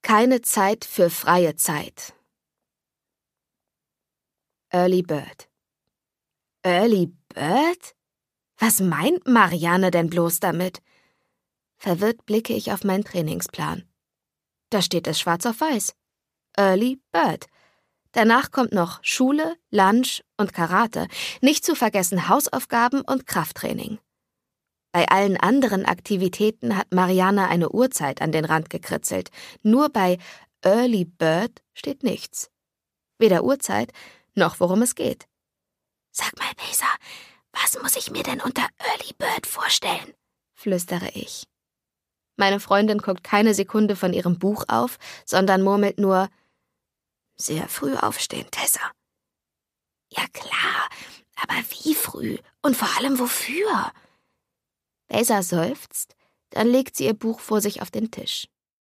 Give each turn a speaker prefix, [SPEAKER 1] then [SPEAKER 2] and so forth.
[SPEAKER 1] Keine Zeit für freie Zeit. Early Bird. Early Bird? Was meint Marianne denn bloß damit? Verwirrt blicke ich auf meinen Trainingsplan. Da steht es schwarz auf weiß. Early Bird. Danach kommt noch Schule, Lunch und Karate. Nicht zu vergessen Hausaufgaben und Krafttraining. Bei allen anderen Aktivitäten hat Marianne eine Uhrzeit an den Rand gekritzelt. Nur bei Early Bird steht nichts. Weder Uhrzeit, noch worum es geht. Sag mal, Besa, was muss ich mir denn unter Early Bird vorstellen? Flüstere ich. Meine Freundin guckt keine Sekunde von ihrem Buch auf, sondern murmelt nur: Sehr früh aufstehen, Tessa. Ja klar, aber wie früh? Und vor allem wofür? Besa seufzt, dann legt sie ihr Buch vor sich auf den Tisch.